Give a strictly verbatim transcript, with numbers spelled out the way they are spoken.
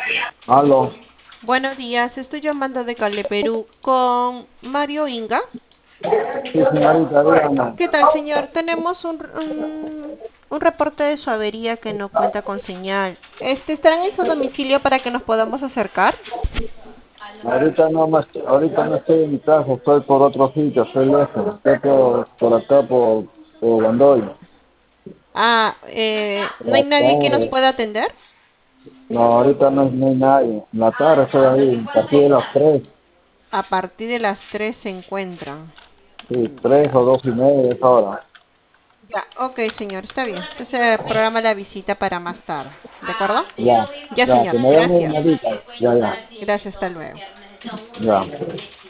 Aló, Buenos días, estoy llamando de Cali, Perú, con Mario Inga. sí, señorita, dígame. ¿Qué tal, señor? Tenemos un, un, un reporte de su avería que no cuenta con señal. Este, ¿estarán en su domicilio para que nos podamos acercar? Ahorita no, me estoy- ahorita no estoy en mi casa, estoy por otro sitio, estoy lejos, estoy por, por acá, por, por Bandoy. Ah, eh, ¿no Por hay la nadie que nos tarde. pueda atender? No, ahorita no, no hay nadie. En la tarde estoy ahí, a partir de las tres, A partir de las tres se encuentran. sí, tres o Ya, dos y media de esa hora. ya, ok, señor, está bien. Entonces, programa la visita para más tarde. ¿De acuerdo? Ya, Ya, ya, señor, que me den una gracias. llamadita. Ya, ya, Gracias, hasta luego. ya.